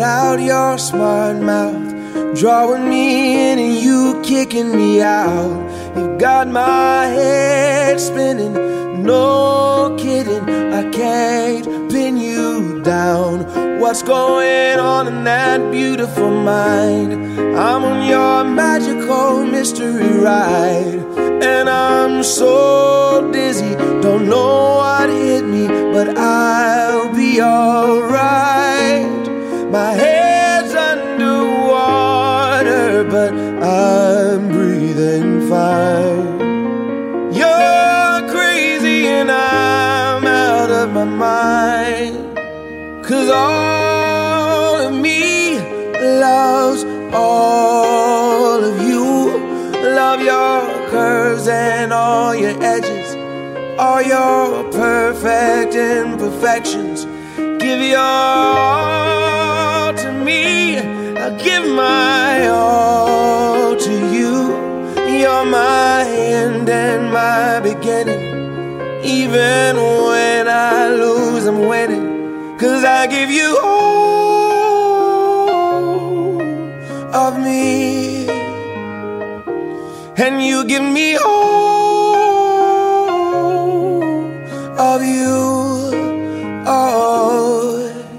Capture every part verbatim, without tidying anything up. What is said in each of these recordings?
without your smart mouth, drawing me in and you kicking me out. You got my head spinning, no kidding, I can't pin you down. What's going on in that beautiful mind? I'm on your magical mystery ride, and I'm so dizzy, don't know what hit me, but I'll be alright. My head's underwater, but I'm breathing fine. You're crazy and I'm out of my mind, 'cause all of me loves all of you. Love your curves and all your edges, all your perfect imperfections. Give your all to me, I'll give my all to you. You're my end and my beginning. Even when I lose, I'm winning, 'cause I give you all of me, and you give me all of you. Oh,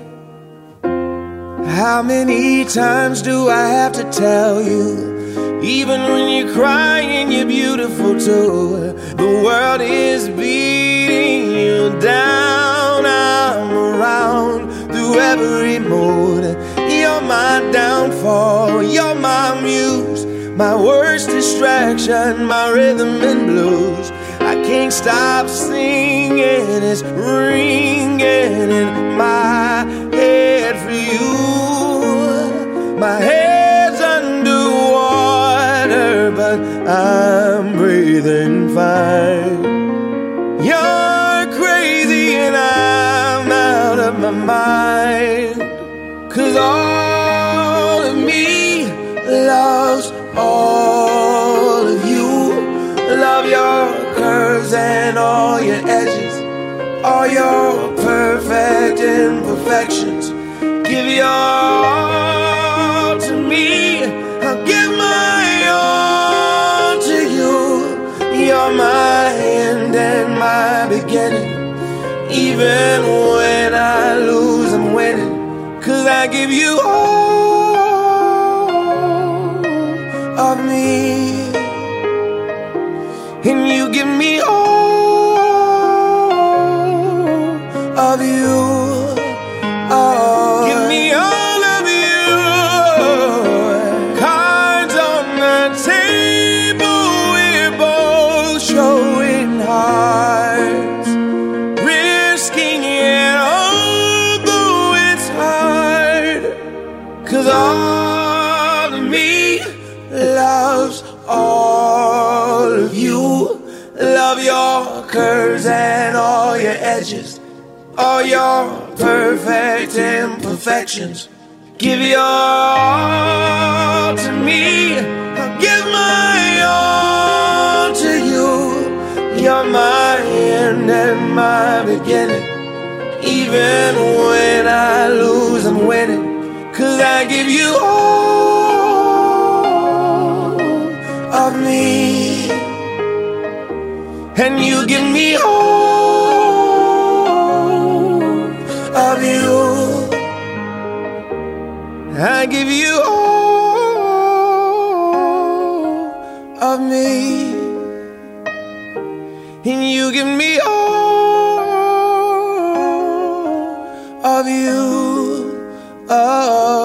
how many times do I have to tell you? Even when you're crying, you're beautiful too. The world is beating you down. I'm around through every mood. You're my downfall, you're my muse, my worst distraction, my rhythm and blues. I can't stop singing, it's ringing in my head for you. My head's underwater, but I'm breathing fine. You're crazy and I'm out of my mind, 'cause all of me loves all of you. Love your curves and all your edges, all your perfect imperfections. Give your all to me, I'll give my all to you. You're my end and my beginning. Even when I lose, I'm winning, 'cause I give you all of me, and you give me all of you. Oh, give me all of you. Cards on the table, we're both showing hearts, risking it although it's hard, 'cause all of me loves all of you. Love your curves and all your edges, all your perfect imperfections. Give your all to me, I'll give my all to you. You're my end and my beginning. Even when I lose, I'm winning, 'cause I give you all of me, and you give me all of you. I give you all of me, and you give me all of you. Oh.